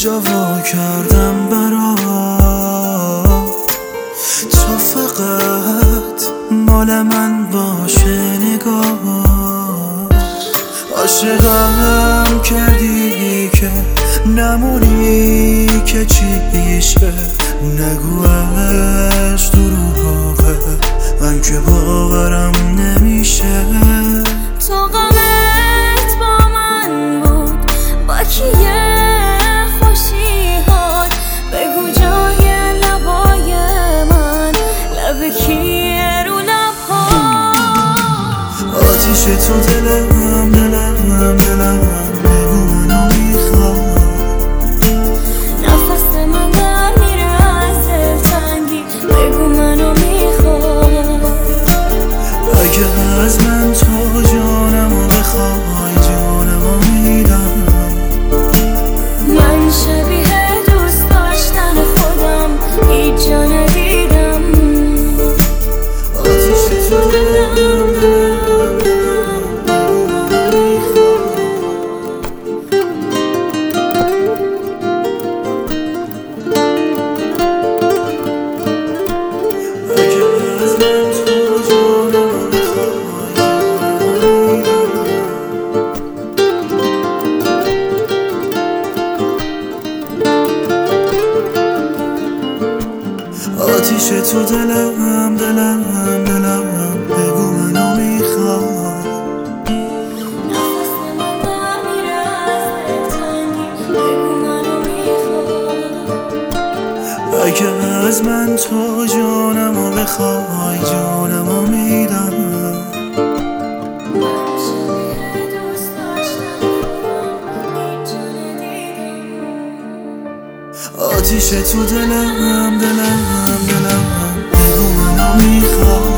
جا وا کردم برات، تو فقط مال من باشه نگاه. عاشقم کردی که نمونی که چیشه، نگوش دروغه من که باورم نمیشه. تو غمت با من بود با کیه خوشیهات، بگو جای لبای من لب کیه رو لبها. آتیش تو دلم دلم دلم بگو منو میخواد. نفس من در میره از دلتنگی بگو منو میخواد. اگه از من تو جانمو بخوای جانمو میدم. من شبیه دوست داشتن خودم هیچ جا ندیدم. آتیش تو دلم دلم آتیش تو دلم دلم دلم بگو منو میخواد. نفس من در میره از دلتنگی بگو منو میخواد. اگه از من تو جانمو بخوای جانمو میدم. من شبیه دوست داشتن خودم هیچ جا ندیدم. آتیش تو دلم دلم دلم بگو منو میخواد.